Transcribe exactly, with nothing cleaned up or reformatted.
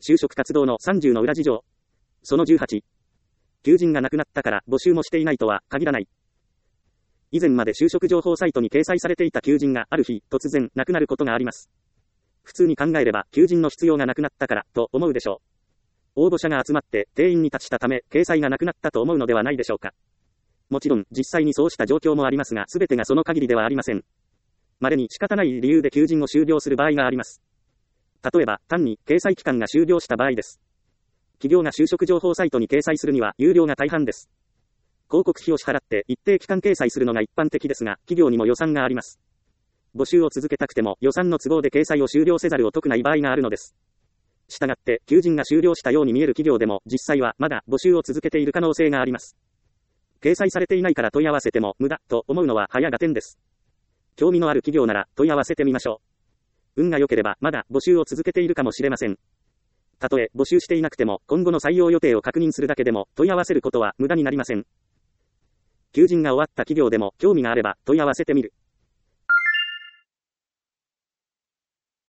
就職活動のさんじゅうの裏事情。そのじゅうはち。求人がなくなったから募集もしていないとは限らない。以前まで就職情報サイトに掲載されていた求人がある日突然なくなることがあります。普通に考えれば求人の必要がなくなったからと思うでしょう。応募者が集まって定員に達したため掲載がなくなったと思うのではないでしょうか。もちろん実際にそうした状況もありますが、全てがその限りではありません。稀に仕方ない理由で求人を終了する場合があります。例えば単に掲載期間が終了した場合です。企業が就職情報サイトに掲載するには有料が大半です。広告費を支払って一定期間掲載するのが一般的ですが、企業にも予算があります。募集を続けたくても予算の都合で掲載を終了せざるを得ない場合があるのです。したがって求人が終了したように見える企業でも実際はまだ募集を続けている可能性があります。掲載されていないから問い合わせても無駄と思うのは早が点です。興味のある企業なら問い合わせてみましょう。運が良ければまだ募集を続けているかもしれません。たとえ募集していなくても今後の採用予定を確認するだけでも問い合わせることは無駄になりません。求人が終わった企業でも興味があれば問い合わせてみる。